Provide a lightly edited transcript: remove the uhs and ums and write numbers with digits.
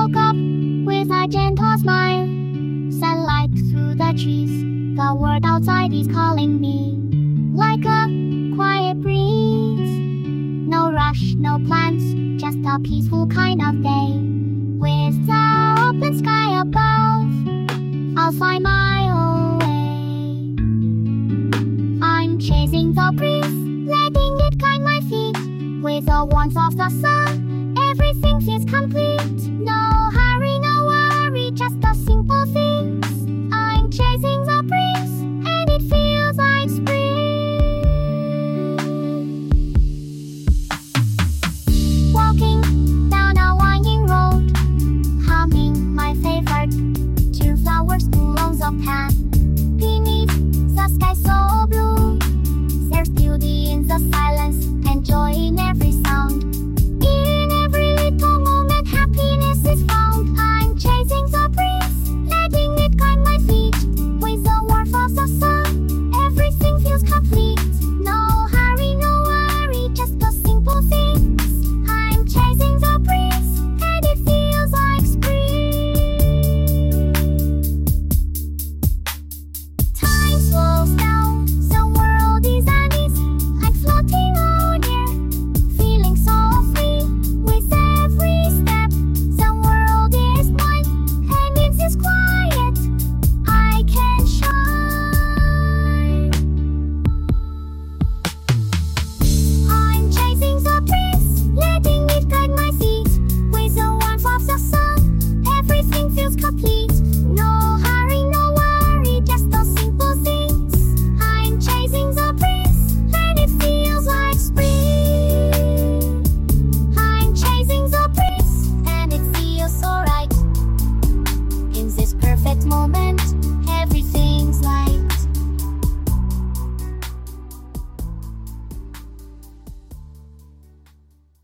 woke up with a gentle smile. Sunlight through the trees, the world outside is calling me. Like a quiet breeze. No rush, no plans, just a peaceful kind of day. With the open sky above, I'll find my own way. I'm chasing the breeze, letting it guide my feet. With the warmth of the sun, everything feels complete. No